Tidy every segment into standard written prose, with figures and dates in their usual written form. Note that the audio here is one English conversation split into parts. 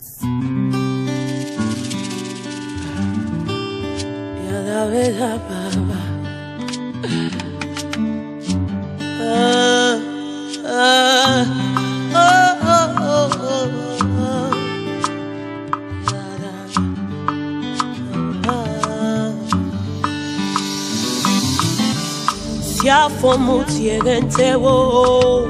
Yada veda baba. Siafo mutiegente wo,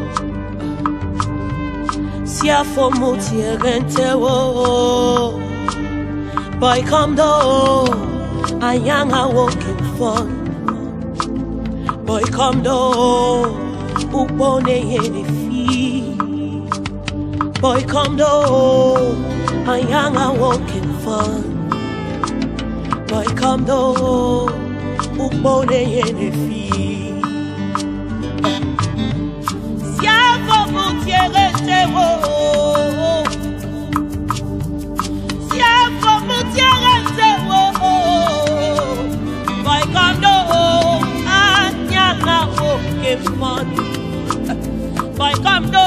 siafo mutiegente wo. Boy come do, ayanga walking fun. Boy come do, upone yene fi. Boy come do, ayanga walking fun. Boy come do, upone yene fi. Boy come do,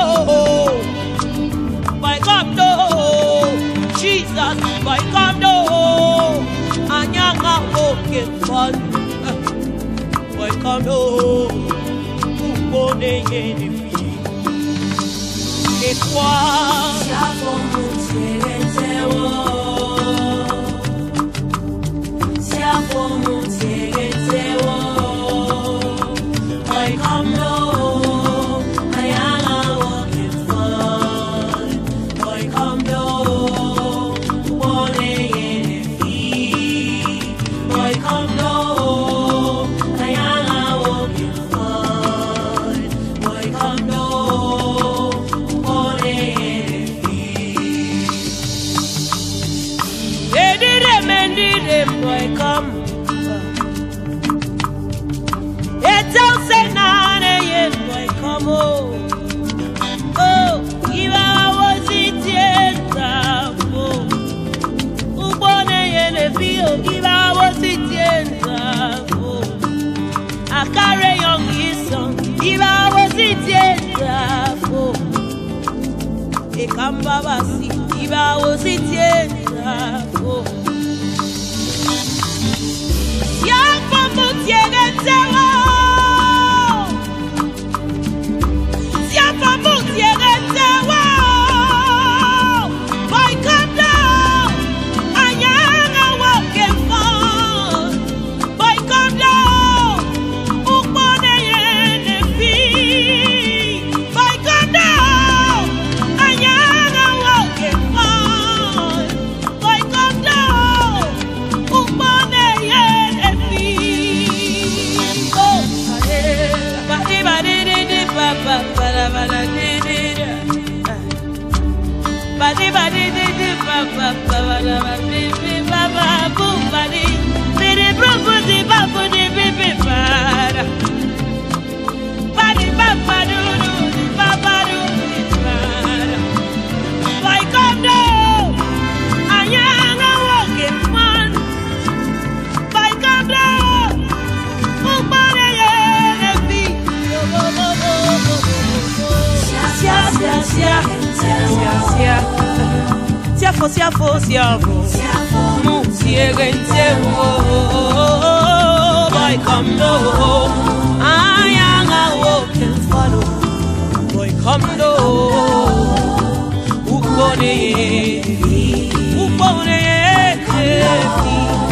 boy come do, Jesus, boy come do, anyanga walking fun. Boy come do, upone yene fi. Et toi, siafo mutiegente wo, siafo mutiegente wo. Boy come do, ayanga walking fun. Boy come do, upone yene fi. Boy come do, ayanga walking fun. Boy come do, upone yene fi. Edire boy come. Oh, iba wositienda fo. Ubone yene fio, iba wositienda fo. Akare young ison, iba wositienda fo. Ekamba basi, iba wositienda fo. Siafo mutiegente wo. Badi badi di di ba ba ba ba ba bi bi ba ba boom badi bi di bro di ba di bi bi ba badi ba ba do do di ba do di ba. Boy come do, ayanga walking fun. Boy come do, upone yene fi. Sia sia sia. Siafo, siafo, siafo, mutiegente wo. Boy come do, ayanga walking fun. Boy come do, upone yene fi.